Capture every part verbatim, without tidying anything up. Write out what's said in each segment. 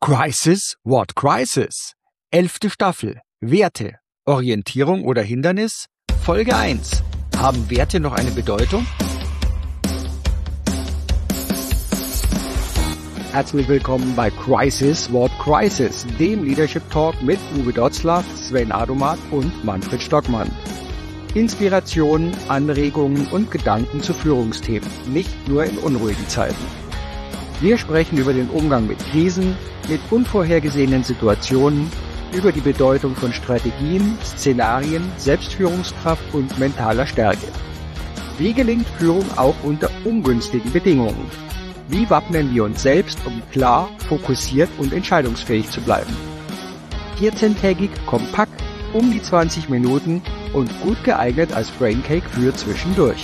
Crisis, what crisis? Elfte Staffel. Werte. Orientierung oder Hindernis? Folge eins. Haben Werte noch eine Bedeutung? Herzlich willkommen bei Crisis, what crisis? Dem Leadership Talk mit Uwe Dotzlaff, Sven Adomat und Manfred Stockmann. Inspirationen, Anregungen und Gedanken zu Führungsthemen, nicht nur in unruhigen Zeiten. Wir sprechen über den Umgang mit Krisen, mit unvorhergesehenen Situationen, über die Bedeutung von Strategien, Szenarien, Selbstführungskraft und mentaler Stärke. Wie gelingt Führung auch unter ungünstigen Bedingungen? Wie wappnen wir uns selbst, um klar, fokussiert und entscheidungsfähig zu bleiben? vierzehntägig, kompakt, um die zwanzig Minuten und gut geeignet als Braincake für zwischendurch.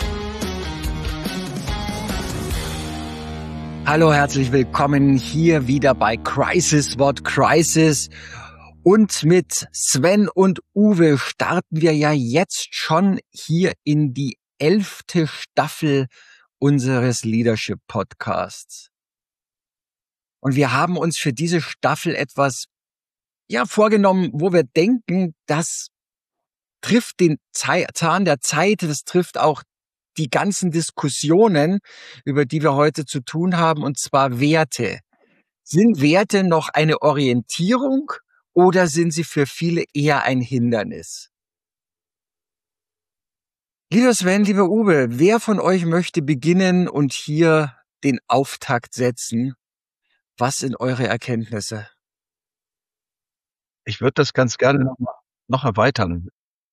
Hallo, herzlich willkommen hier wieder bei Crisis, what crisis? Und mit Sven und Uwe starten wir ja jetzt schon hier in die elfte Staffel unseres Leadership Podcasts. Und wir haben uns für diese Staffel etwas ja vorgenommen, wo wir denken, das trifft den Zahn der Zeit, das trifft auch die ganzen Diskussionen, über die wir heute zu tun haben, und zwar Werte. Sind Werte noch eine Orientierung oder sind sie für viele eher ein Hindernis? Lieber Sven, lieber Uwe, wer von euch möchte beginnen und hier den Auftakt setzen? Was sind eure Erkenntnisse? Ich würde das ganz gerne noch, noch erweitern.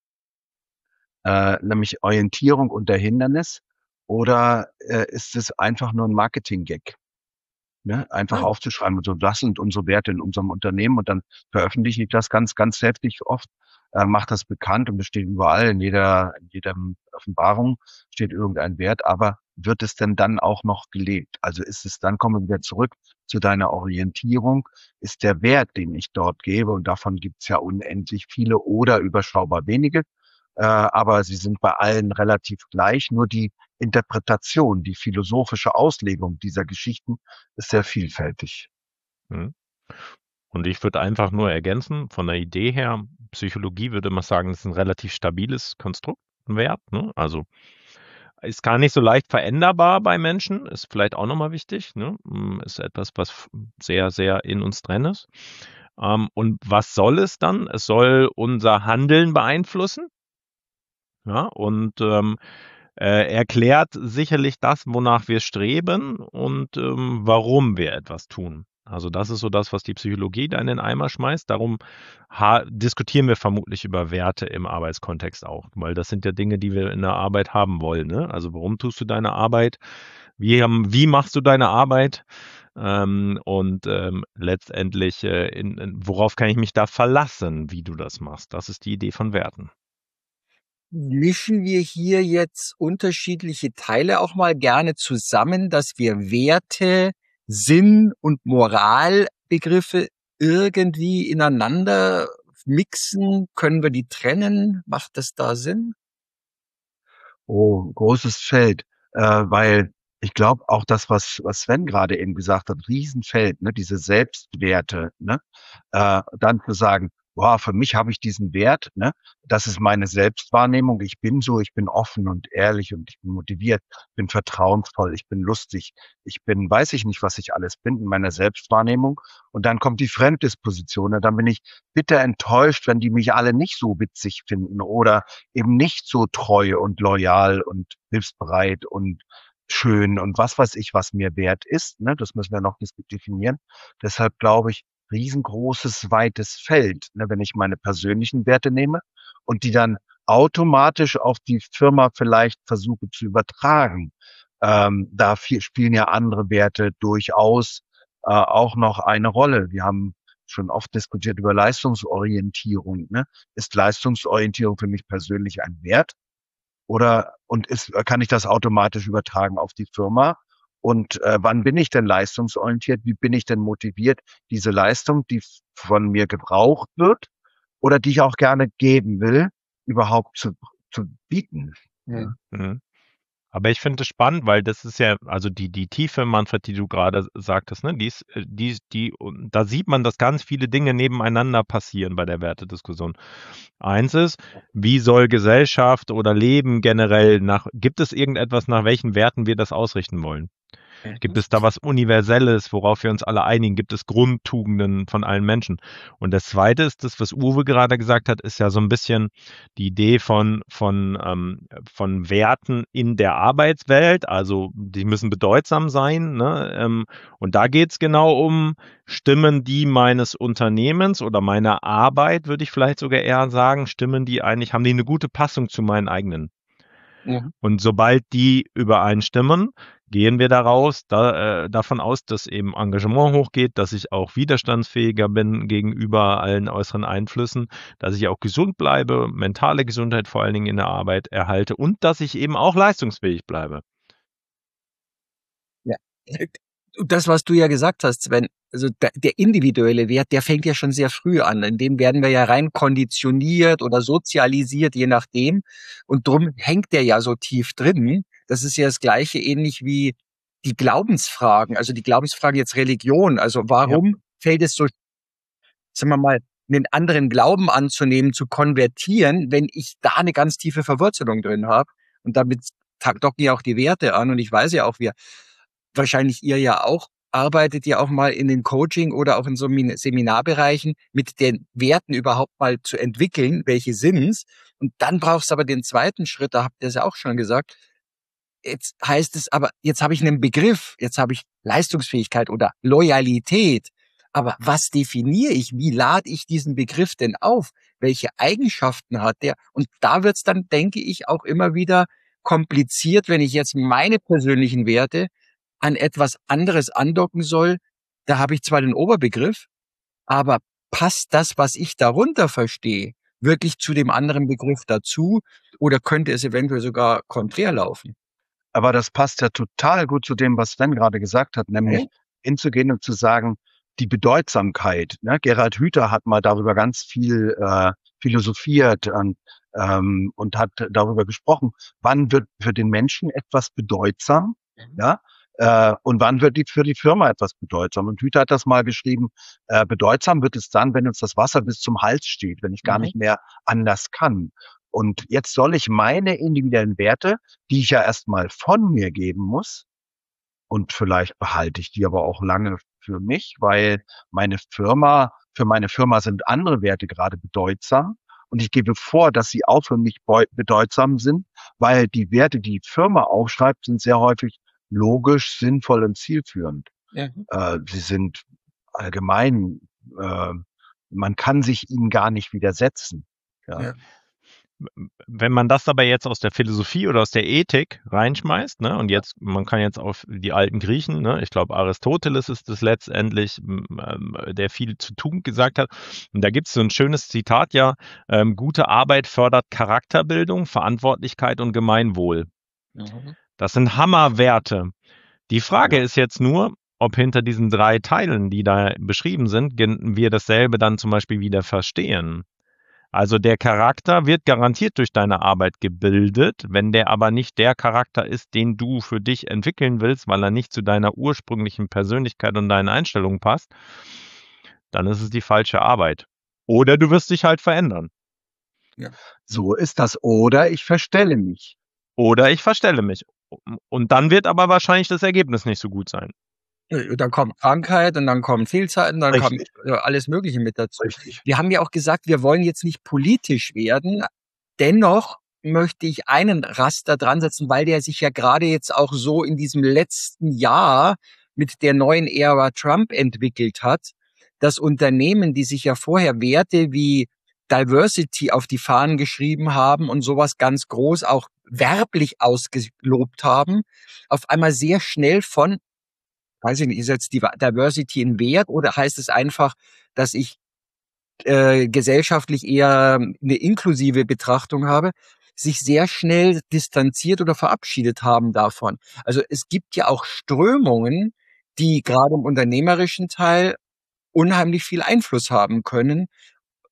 Äh, nämlich Orientierung unter Hindernis, oder äh, ist es einfach nur ein Marketing-Gag? Ne? Einfach Oh. aufzuschreiben, so das sind unsere Werte in unserem Unternehmen, und dann veröffentliche ich das ganz, ganz heftig oft, äh, macht das bekannt und besteht überall, in jeder, in jeder Offenbarung steht irgendein Wert, aber wird es denn dann auch noch gelebt? Also ist es dann, kommen wir wieder zurück zu deiner Orientierung, ist der Wert, den ich dort gebe, und davon gibt es ja unendlich viele oder überschaubar wenige, äh, aber sie sind bei allen relativ gleich, nur die Interpretation, die philosophische Auslegung dieser Geschichten ist sehr vielfältig. Hm. Und ich würde einfach nur ergänzen, von der Idee her, Psychologie würde immer sagen, es ist ein relativ stabiles Konstrukt, ein Wert, ne? Also ist gar nicht so leicht veränderbar bei Menschen, ist vielleicht auch nochmal wichtig, ne? Ist etwas, was sehr, sehr in uns drin ist. Ähm, und was soll es dann? Es soll unser Handeln beeinflussen. Ja, und ähm, äh, erklärt sicherlich das, wonach wir streben und ähm, warum wir etwas tun. Also das ist so das, was die Psychologie da in den Eimer schmeißt. Darum ha- diskutieren wir vermutlich über Werte im Arbeitskontext auch, weil das sind ja Dinge, die wir in der Arbeit haben wollen. Ne? Also warum tust du deine Arbeit? Wie, haben, wie machst du deine Arbeit? Ähm, und ähm, letztendlich, äh, in, in, worauf kann ich mich da verlassen, wie du das machst? Das ist die Idee von Werten. Mischen wir hier jetzt unterschiedliche Teile auch mal gerne zusammen, dass wir Werte, Sinn und Moralbegriffe irgendwie ineinander mixen? Können wir die trennen? Macht das da Sinn? Oh, großes Feld, äh, weil ich glaube auch das, was, was Sven gerade eben gesagt hat, Riesenfeld, ne, diese Selbstwerte, ne, äh, dann zu sagen, wow, für mich habe ich diesen Wert, ne, das ist meine Selbstwahrnehmung, ich bin so, ich bin offen und ehrlich und ich bin motiviert, bin vertrauensvoll, ich bin lustig, ich bin, weiß ich nicht, was ich alles bin in meiner Selbstwahrnehmung, und dann kommt die Fremddisposition, und dann bin ich bitter enttäuscht, wenn die mich alle nicht so witzig finden oder eben nicht so treu und loyal und hilfsbereit und schön und was weiß ich, was mir wert ist, ne? Das müssen wir noch definieren. Deshalb glaube ich, riesengroßes, weites Feld, ne? Wenn ich meine persönlichen Werte nehme und die dann automatisch auf die Firma vielleicht versuche zu übertragen. Ähm, da viel, spielen ja andere Werte durchaus äh, auch noch eine Rolle. Wir haben schon oft diskutiert über Leistungsorientierung, ne? Ist Leistungsorientierung für mich persönlich ein Wert? Oder und ist, kann ich das automatisch übertragen auf die Firma? Und äh, wann bin ich denn leistungsorientiert? Wie bin ich denn motiviert, diese Leistung, die von mir gebraucht wird oder die ich auch gerne geben will, überhaupt zu, zu bieten? Ja. Mhm. Aber ich finde es spannend, weil das ist ja, also die, die Tiefe, Manfred, die du gerade sagtest, ne, die ist, äh, die, ist- die, und da sieht man, dass ganz viele Dinge nebeneinander passieren bei der Wertediskussion. Eins ist, wie soll Gesellschaft oder Leben generell nach, gibt es irgendetwas, nach welchen Werten wir das ausrichten wollen? Gibt es da was Universelles, worauf wir uns alle einigen? Gibt es Grundtugenden von allen Menschen? Und das Zweite ist das, was Uwe gerade gesagt hat, ist ja so ein bisschen die Idee von, von, ähm, von Werten in der Arbeitswelt. Also die müssen bedeutsam sein. Ne? Ähm, und da geht es genau um, stimmen die meines Unternehmens oder meiner Arbeit, würde ich vielleicht sogar eher sagen, stimmen die eigentlich, haben die eine gute Passung zu meinen eigenen? Mhm. Und sobald die übereinstimmen, gehen wir daraus, da, äh, davon aus, dass eben Engagement hochgeht, dass ich auch widerstandsfähiger bin gegenüber allen äußeren Einflüssen, dass ich auch gesund bleibe, mentale Gesundheit vor allen Dingen in der Arbeit erhalte und dass ich eben auch leistungsfähig bleibe. Ja. Das, was du ja gesagt hast, Sven, also der, der individuelle Wert, der fängt ja schon sehr früh an. In dem werden wir ja rein konditioniert oder sozialisiert, je nachdem. Und drum hängt der ja so tief drin. Das ist ja das Gleiche, ähnlich wie die Glaubensfragen. Also die Glaubensfrage jetzt Religion. Also warum ja. fällt es so, sagen wir mal, einen anderen Glauben anzunehmen, zu konvertieren, wenn ich da eine ganz tiefe Verwurzelung drin habe? Und damit docken ja auch die Werte an. Und ich weiß ja auch, wir wahrscheinlich ihr ja auch, arbeitet ja auch mal in den Coaching oder auch in so Seminarbereichen mit den Werten überhaupt mal zu entwickeln, welche sind's. Und dann brauchst du aber den zweiten Schritt, da habt ihr es ja auch schon gesagt. Jetzt heißt es aber, jetzt habe ich einen Begriff, jetzt habe ich Leistungsfähigkeit oder Loyalität. Aber was definiere ich? Wie lade ich diesen Begriff denn auf? Welche Eigenschaften hat der? Und da wird's dann, denke ich, auch immer wieder kompliziert, wenn ich jetzt meine persönlichen Werte an etwas anderes andocken soll. Da habe ich zwar den Oberbegriff, aber passt das, was ich darunter verstehe, wirklich zu dem anderen Begriff dazu? Oder könnte es eventuell sogar konträr laufen? Aber das passt ja total gut zu dem, was Sven gerade gesagt hat, nämlich okay. hinzugehen und zu sagen, die Bedeutsamkeit. Ne? Gerhard Hüther hat mal darüber ganz viel äh, philosophiert und, ähm, und hat darüber gesprochen, wann wird für den Menschen etwas bedeutsam, mhm. ja, äh, und wann wird die für die Firma etwas bedeutsam. Und Hüther hat das mal geschrieben, äh, bedeutsam wird es dann, wenn uns das Wasser bis zum Hals steht, wenn ich gar mhm. nicht mehr anders kann. Und jetzt soll ich meine individuellen Werte, die ich ja erstmal von mir geben muss, und vielleicht behalte ich die aber auch lange für mich, weil meine Firma, für meine Firma sind andere Werte gerade bedeutsam. Und ich gebe vor, dass sie auch für mich bedeutsam sind, weil die Werte, die die Firma aufschreibt, sind sehr häufig logisch, sinnvoll und zielführend. Ja. Äh, sie sind allgemein, äh, man kann sich ihnen gar nicht widersetzen. Ja. Ja. Wenn man das aber jetzt aus der Philosophie oder aus der Ethik reinschmeißt, ne, und jetzt, man kann jetzt auf die alten Griechen, ne, ich glaube Aristoteles ist es letztendlich, ähm, der viel zu tun gesagt hat. Und da gibt es so ein schönes Zitat, ja, ähm, gute Arbeit fördert Charakterbildung, Verantwortlichkeit und Gemeinwohl. Mhm. Das sind Hammerwerte. Die Frage ja. ist jetzt nur, ob hinter diesen drei Teilen, die da beschrieben sind, wir dasselbe dann zum Beispiel wieder verstehen. Also der Charakter wird garantiert durch deine Arbeit gebildet, wenn der aber nicht der Charakter ist, den du für dich entwickeln willst, weil er nicht zu deiner ursprünglichen Persönlichkeit und deinen Einstellungen passt, dann ist es die falsche Arbeit. Oder du wirst dich halt verändern. Ja. So ist das. Oder ich verstelle mich. Oder ich verstelle mich. Und dann wird aber wahrscheinlich das Ergebnis nicht so gut sein. Dann kommt Krankheit und dann kommen Fehlzeiten, dann Richtig. kommt alles Mögliche mit dazu. Richtig. Wir haben ja auch gesagt, wir wollen jetzt nicht politisch werden. Dennoch möchte ich einen Raster dran setzen, weil der sich ja gerade jetzt auch so in diesem letzten Jahr mit der neuen Ära Trump entwickelt hat, dass Unternehmen, die sich ja vorher Werte wie Diversity auf die Fahnen geschrieben haben und sowas ganz groß auch werblich ausgelobt haben, auf einmal sehr schnell von weiß ich nicht, ist jetzt die Diversity ein Wert oder heißt es einfach, dass ich äh, gesellschaftlich eher eine inklusive Betrachtung habe, sich sehr schnell distanziert oder verabschiedet haben davon. Also es gibt ja auch Strömungen, die gerade im unternehmerischen Teil unheimlich viel Einfluss haben können,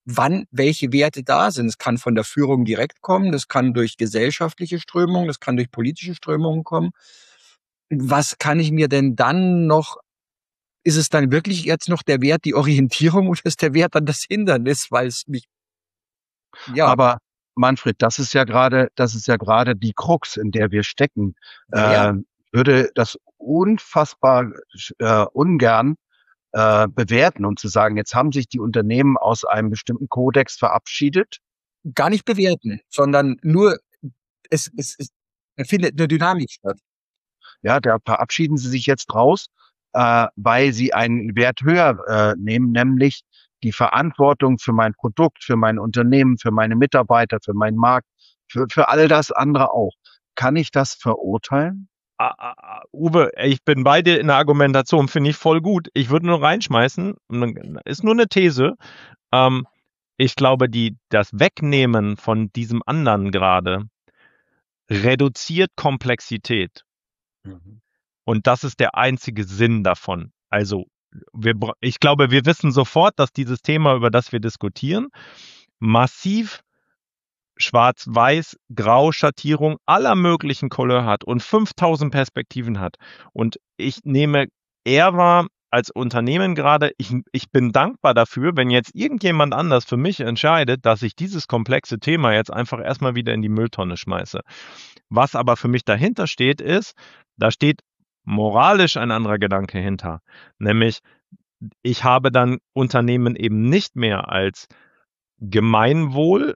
wann welche Werte da sind. Es kann von der Führung direkt kommen, das kann durch gesellschaftliche Strömungen, das kann durch politische Strömungen kommen. Was kann ich mir denn dann noch, ist es dann wirklich jetzt noch der Wert die Orientierung oder ist der Wert dann das Hindernis, weil es mich, ja. Aber Manfred, das ist ja gerade, das ist ja gerade die Krux, in der wir stecken. Ja. Äh, würde das unfassbar äh, ungern äh, bewerten und zu sagen, jetzt haben sich die Unternehmen aus einem bestimmten Kodex verabschiedet. Gar nicht bewerten, sondern nur, es, es, es findet eine Dynamik statt. Ja, da verabschieden sie sich jetzt raus, äh, weil sie einen Wert höher äh, nehmen, nämlich die Verantwortung für mein Produkt, für mein Unternehmen, für meine Mitarbeiter, für meinen Markt, für, für all das andere auch. Kann ich das verurteilen? Ah, ah, ah, Uwe, ich bin bei dir in der Argumentation, finde ich voll gut. Ich würde nur reinschmeißen, ist nur eine These. Ähm, ich glaube, die, das Wegnehmen von diesem anderen gerade reduziert Komplexität. Mhm. Und das ist der einzige Sinn davon. Also, wir, ich glaube, wir wissen sofort, dass dieses Thema, über das wir diskutieren, massiv Schwarz-Weiß, Grau-Schattierung aller möglichen Couleur hat und fünftausend Perspektiven hat. Und ich nehme eher wahr als Unternehmen gerade, ich, ich bin dankbar dafür, wenn jetzt irgendjemand anders für mich entscheidet, dass ich dieses komplexe Thema jetzt einfach erstmal wieder in die Mülltonne schmeiße. Was aber für mich dahinter steht, ist, da steht moralisch ein anderer Gedanke hinter. Nämlich, ich habe dann Unternehmen eben nicht mehr als Gemeinwohl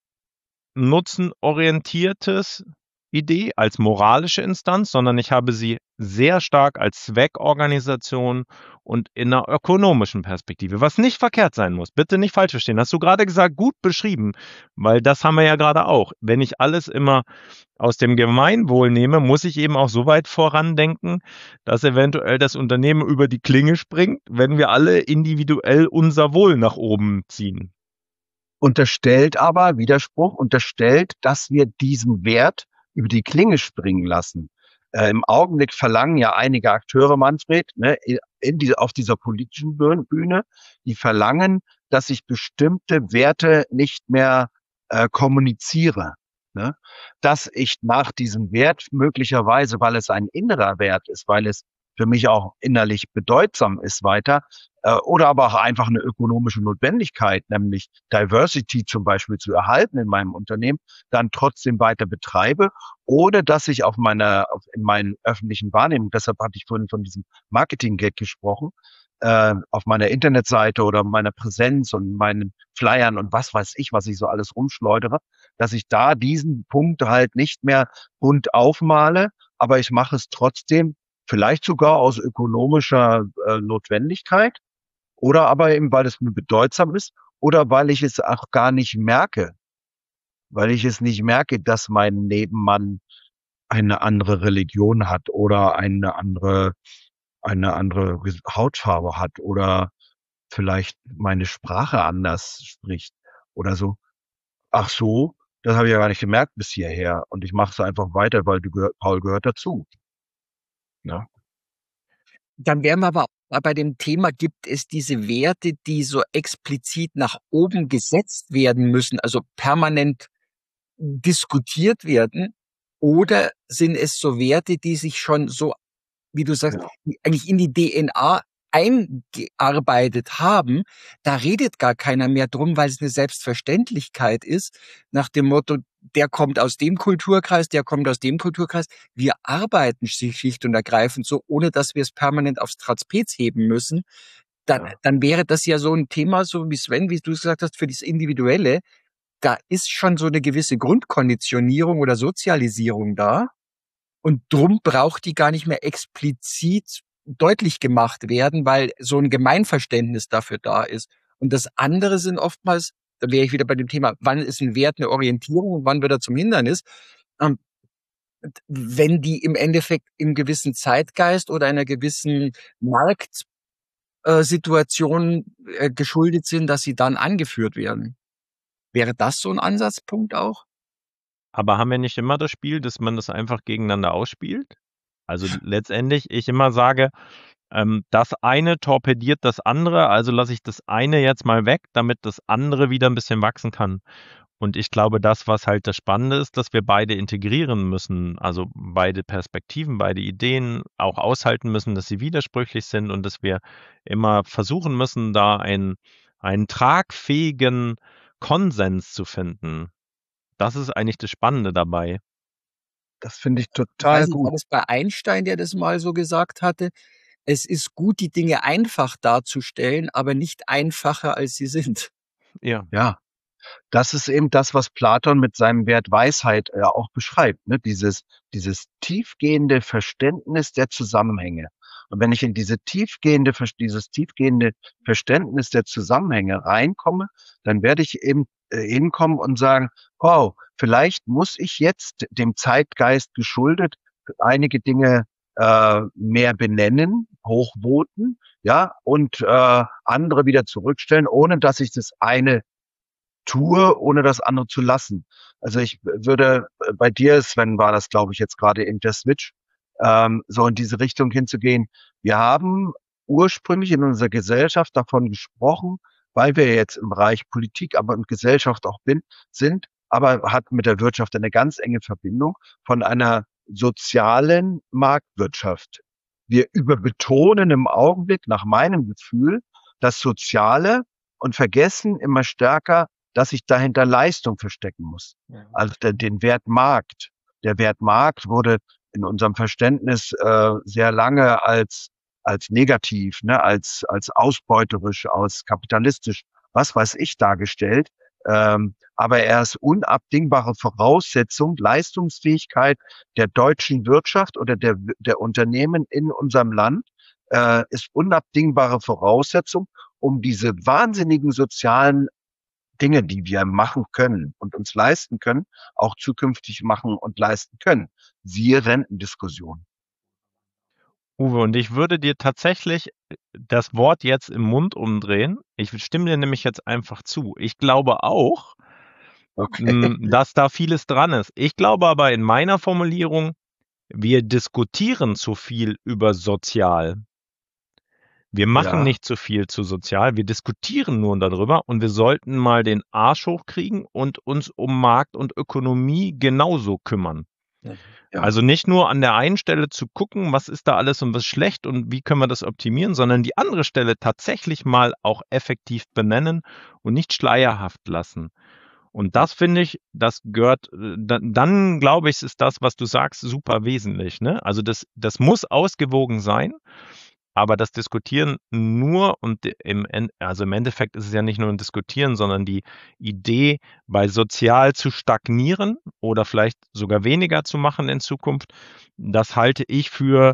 nutzenorientiertes Idee als moralische Instanz, sondern ich habe sie sehr stark als Zweckorganisation und in einer ökonomischen Perspektive, was nicht verkehrt sein muss. Bitte nicht falsch verstehen. Hast du gerade gesagt, gut beschrieben, weil das haben wir ja gerade auch. Wenn ich alles immer aus dem Gemeinwohl nehme, muss ich eben auch so weit vorandenken, dass eventuell das Unternehmen über die Klinge springt, wenn wir alle individuell unser Wohl nach oben ziehen. Unterstellt aber, Widerspruch, unterstellt, dass wir diesen Wert über die Klinge springen lassen. Äh, Im Augenblick verlangen ja einige Akteure, Manfred, ne, in die, auf dieser politischen Bühne, die verlangen, dass ich bestimmte Werte nicht mehr äh, kommuniziere. Ne? Dass ich nach diesem Wert möglicherweise, weil es ein innerer Wert ist, weil es für mich auch innerlich bedeutsam ist weiter, äh, oder aber auch einfach eine ökonomische Notwendigkeit, nämlich Diversity zum Beispiel zu erhalten in meinem Unternehmen, dann trotzdem weiter betreibe, ohne dass ich auf meiner, auf, in meinen öffentlichen Wahrnehmungen, deshalb hatte ich vorhin von diesem Marketing-Gag gesprochen, äh, auf meiner Internetseite oder meiner Präsenz und meinen Flyern und was weiß ich, was ich so alles rumschleudere, dass ich da diesen Punkt halt nicht mehr bunt aufmale, aber ich mache es trotzdem vielleicht sogar aus ökonomischer äh, Notwendigkeit oder aber eben, weil es mir bedeutsam ist oder weil ich es auch gar nicht merke, weil ich es nicht merke, dass mein Nebenmann eine andere Religion hat oder eine andere, eine andere Hautfarbe hat oder vielleicht meine Sprache anders spricht oder so. Ach so, das habe ich ja gar nicht gemerkt bis hierher und ich mache es einfach weiter, weil du gehör, Paul gehört dazu. Ja. Dann wären wir aber auch bei dem Thema, gibt es diese Werte, die so explizit nach oben gesetzt werden müssen, also permanent diskutiert werden, oder sind es so Werte, die sich schon so, wie du sagst, Ja. eigentlich in die D N A eingearbeitet haben, da redet gar keiner mehr drum, weil es eine Selbstverständlichkeit ist, nach dem Motto, der kommt aus dem Kulturkreis, der kommt aus dem Kulturkreis. Wir arbeiten schlicht und ergreifend so, ohne dass wir es permanent aufs Trapez heben müssen. Dann, Ja. dann wäre das ja so ein Thema, so wie Sven, wie du gesagt hast, für das Individuelle. Da ist schon so eine gewisse Grundkonditionierung oder Sozialisierung da. Und drum braucht die gar nicht mehr explizit deutlich gemacht werden, weil so ein Gemeinverständnis dafür da ist. Und das andere sind oftmals, da wäre ich wieder bei dem Thema, wann ist ein Wert eine Orientierung und wann wird er zum Hindernis? Ähm, wenn die im Endeffekt im gewissen Zeitgeist oder einer gewissen Marktsituation äh, geschuldet sind, dass sie dann angeführt werden. Wäre das so ein Ansatzpunkt auch? Aber haben wir nicht immer das Spiel, dass man das einfach gegeneinander ausspielt? Also letztendlich, ich immer sage, ähm, das eine torpediert das andere, also lasse ich das eine jetzt mal weg, damit das andere wieder ein bisschen wachsen kann. Und ich glaube, das, was halt das Spannende ist, dass wir beide integrieren müssen, also beide Perspektiven, beide Ideen auch aushalten müssen, dass sie widersprüchlich sind und dass wir immer versuchen müssen, da einen, einen tragfähigen Konsens zu finden. Das ist eigentlich das Spannende dabei. Das finde ich Ich total weiß nicht, war gut. das bei Einstein, der das mal so gesagt hatte? Es ist gut, die Dinge einfach darzustellen, aber nicht einfacher, als sie sind. Ja. Ja. Das ist eben das, was Platon mit seinem Wert Weisheit ja auch beschreibt, ne? Dieses, dieses tiefgehende Verständnis der Zusammenhänge. Und wenn ich in diese tiefgehende, dieses tiefgehende Verständnis der Zusammenhänge reinkomme, dann werde ich eben äh, hinkommen und sagen, wow, vielleicht muss ich jetzt dem Zeitgeist geschuldet einige Dinge äh, mehr benennen, hochvoten, ja, und äh, andere wieder zurückstellen, ohne dass ich das eine tue, ohne das andere zu lassen. Also ich würde bei dir, Sven, war das, glaube ich, jetzt gerade in der Switch, ähm, so in diese Richtung hinzugehen. Wir haben ursprünglich in unserer Gesellschaft davon gesprochen, weil wir jetzt im Bereich Politik, aber und Gesellschaft auch bin, sind, aber hat mit der Wirtschaft eine ganz enge Verbindung von einer sozialen Marktwirtschaft. Wir überbetonen im Augenblick nach meinem Gefühl das Soziale und vergessen immer stärker, dass sich dahinter Leistung verstecken muss. Ja. Also der, den Wert Markt. Der Wert Markt wurde in unserem Verständnis äh, sehr lange als als negativ, ne, als als ausbeuterisch, als kapitalistisch, was weiß ich, dargestellt. Ähm, aber er ist unabdingbare Voraussetzung, Leistungsfähigkeit der deutschen Wirtschaft oder der der Unternehmen in unserem Land äh, ist unabdingbare Voraussetzung, um diese wahnsinnigen sozialen Dinge, die wir machen können und uns leisten können, auch zukünftig machen und leisten können. Siehe Rentendiskussion. Uwe, und ich würde dir tatsächlich das Wort jetzt im Mund umdrehen. Ich stimme dir nämlich jetzt einfach zu. Ich glaube auch, Okay. dass da vieles dran ist. Ich glaube aber in meiner Formulierung, wir diskutieren zu viel über sozial. Wir machen Ja, nicht zu viel zu sozial, wir diskutieren nur darüber und wir sollten mal den Arsch hochkriegen und uns um Markt und Ökonomie genauso kümmern. ja. Also nicht nur an der einen Stelle zu gucken, was ist da alles und was schlecht und wie können wir das optimieren, sondern die andere Stelle tatsächlich mal auch effektiv benennen und nicht schleierhaft lassen. Und das finde ich, das gehört, dann, dann glaube ich, ist das, was du sagst, super wesentlich. Ne? Also das, das muss ausgewogen sein. Aber das Diskutieren nur und im, also im Endeffekt ist es ja nicht nur ein Diskutieren, sondern die Idee, bei sozial zu stagnieren oder vielleicht sogar weniger zu machen in Zukunft, das halte ich für,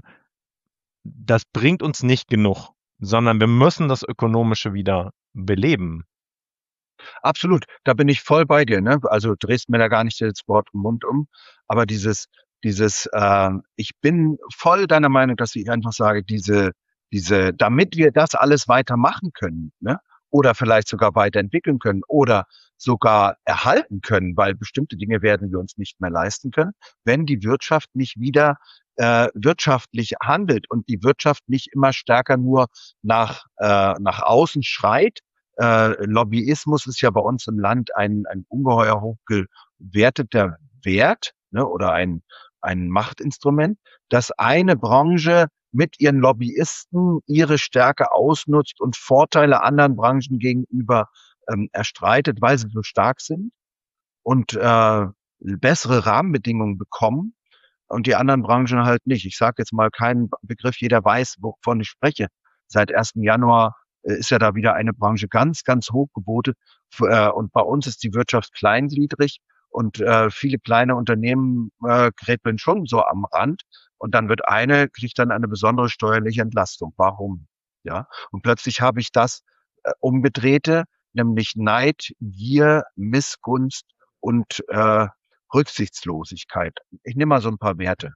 das bringt uns nicht genug, sondern wir müssen das Ökonomische wieder beleben. Absolut. Da bin ich voll bei dir, ne? Also drehst mir da gar nicht das Wort im Mund um. Aber dieses, dieses, äh, ich bin voll deiner Meinung, dass ich einfach sage, diese, diese, damit wir das alles weitermachen können, ne? Oder vielleicht sogar weiterentwickeln können oder sogar erhalten können, weil bestimmte Dinge werden wir uns nicht mehr leisten können, wenn die Wirtschaft nicht wieder äh, wirtschaftlich handelt und die Wirtschaft nicht immer stärker nur nach, äh, nach außen schreit. Äh, Lobbyismus ist ja bei uns im Land ein, ein ungeheuer hochgewerteter Wert, ne, oder ein, ein Machtinstrument, dass eine Branche mit ihren Lobbyisten ihre Stärke ausnutzt und Vorteile anderen Branchen gegenüber ähm, erstreitet, weil sie so stark sind und äh, bessere Rahmenbedingungen bekommen und die anderen Branchen halt nicht. Ich sage jetzt mal keinen Begriff, jeder weiß, wovon ich spreche. Seit ersten Januar äh, ist ja da wieder eine Branche ganz, ganz hoch geboten. Äh, und bei uns ist die Wirtschaft kleingliedrig und äh, viele kleine Unternehmen äh, krätbeln schon so am Rand. Und dann wird eine, kriegt dann eine besondere steuerliche Entlastung. Warum? Ja. Und plötzlich habe ich das äh, Umgedrehte, nämlich Neid, Gier, Missgunst und äh, Rücksichtslosigkeit. Ich nehme mal so ein paar Werte.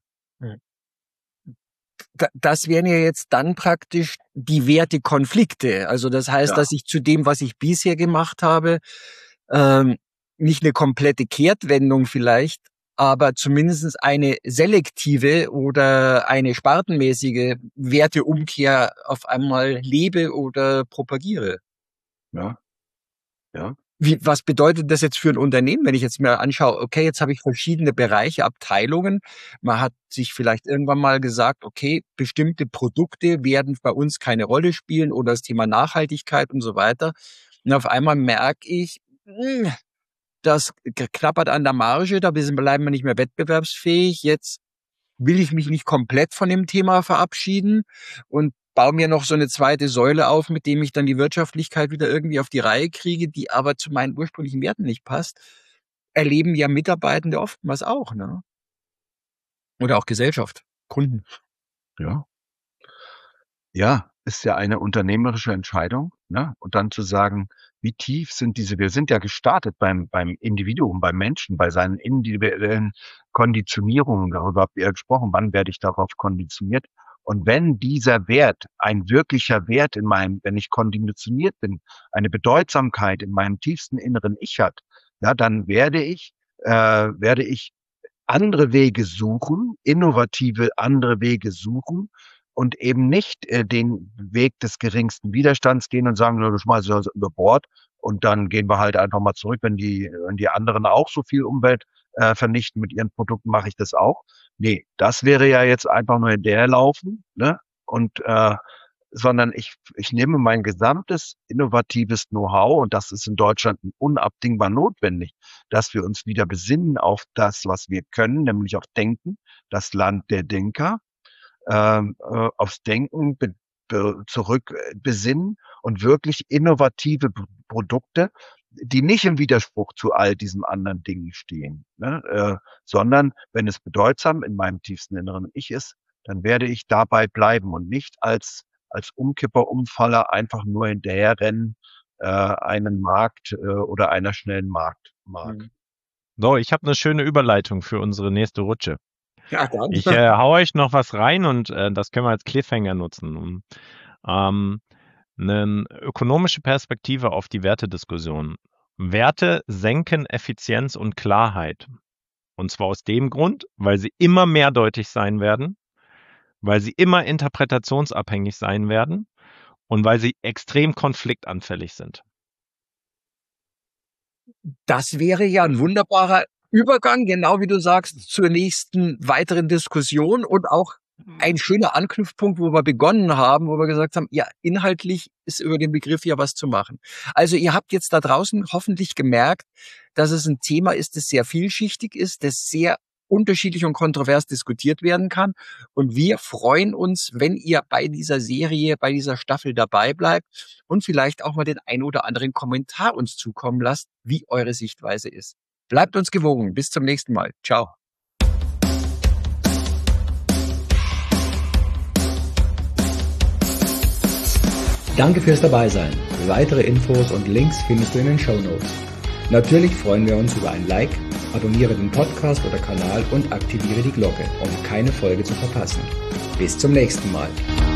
Das wären ja jetzt dann praktisch die Wertekonflikte. Also das heißt, Ja. dass ich zu dem, was ich bisher gemacht habe, ähm, nicht eine komplette Kehrtwendung vielleicht aber zumindest eine selektive oder eine spartenmäßige Werteumkehr auf einmal lebe oder propagiere. Ja, ja. Wie, was bedeutet das jetzt für ein Unternehmen, wenn ich jetzt mir anschaue, okay, jetzt habe ich verschiedene Bereiche, Abteilungen. Man hat sich vielleicht irgendwann mal gesagt, okay, bestimmte Produkte werden bei uns keine Rolle spielen oder das Thema Nachhaltigkeit und so weiter. Und auf einmal merke ich, mh, das knabbert an der Marge, da bleiben wir nicht mehr wettbewerbsfähig. Jetzt will ich mich nicht komplett von dem Thema verabschieden und baue mir noch so eine zweite Säule auf, mit dem ich dann die Wirtschaftlichkeit wieder irgendwie auf die Reihe kriege, die aber zu meinen ursprünglichen Werten nicht passt. Erleben ja Mitarbeitende oftmals auch, ne? Oder auch Gesellschaft, Kunden. Ja. Ja, ist ja eine unternehmerische Entscheidung, ne? Und dann zu sagen, wie tief sind diese, wir sind ja gestartet beim, beim Individuum, beim Menschen, bei seinen individuellen Konditionierungen. Darüber habt ihr gesprochen. Wann werde ich darauf konditioniert? Und wenn dieser Wert ein wirklicher Wert in meinem, wenn ich konditioniert bin, eine Bedeutsamkeit in meinem tiefsten inneren Ich hat, ja, dann werde ich, äh, werde ich andere Wege suchen, innovative andere Wege suchen und eben nicht äh, den Weg des geringsten Widerstands gehen und sagen, na, du schmeißt das über Bord und dann gehen wir halt einfach mal zurück, wenn die, wenn die anderen auch so viel Umwelt äh, vernichten mit ihren Produkten, mache ich das auch. Nee, das wäre ja jetzt einfach nur hinterherlaufen, ne? Und äh, sondern ich ich nehme mein gesamtes innovatives Know-how, und das ist in Deutschland unabdingbar notwendig, dass wir uns wieder besinnen auf das, was wir können, nämlich auf Denken, das Land der Denker, ähm, äh, aufs Denken be, be, zurück äh, besinnen und wirklich innovative P- Produkte, die nicht im Widerspruch zu all diesen anderen Dingen stehen, ne? äh, sondern wenn es bedeutsam in meinem tiefsten inneren Ich ist, dann werde ich dabei bleiben und nicht als als Umkipper, Umfaller einfach nur hinterherrennen, äh, einen Markt äh, oder einer schnellen Markt mag. Mhm. So, ich habe eine schöne Überleitung für unsere nächste Rutsche. Ja, dann. Ich äh, hau euch noch was rein und äh, das können wir als Cliffhanger nutzen, um ähm, eine ökonomische Perspektive auf die Wertediskussion. Werte senken Effizienz und Klarheit. Und zwar aus dem Grund, weil sie immer mehrdeutig sein werden, weil sie immer interpretationsabhängig sein werden und weil sie extrem konfliktanfällig sind. Das wäre ja ein wunderbarer Übergang, genau wie du sagst, zur nächsten weiteren Diskussion und auch ein schöner Anknüpfpunkt, wo wir begonnen haben, wo wir gesagt haben, ja, inhaltlich ist über den Begriff ja was zu machen. Also ihr habt jetzt da draußen hoffentlich gemerkt, dass es ein Thema ist, das sehr vielschichtig ist, das sehr unterschiedlich und kontrovers diskutiert werden kann. Und wir freuen uns, wenn ihr bei dieser Serie, bei dieser Staffel dabei bleibt und vielleicht auch mal den ein oder anderen Kommentar uns zukommen lasst, wie eure Sichtweise ist. Bleibt uns gewogen. Bis zum nächsten Mal. Ciao. Danke fürs Dabeisein. Weitere Infos und Links findest du in den Shownotes. Natürlich freuen wir uns über ein Like, abonniere den Podcast oder Kanal und aktiviere die Glocke, um keine Folge zu verpassen. Bis zum nächsten Mal.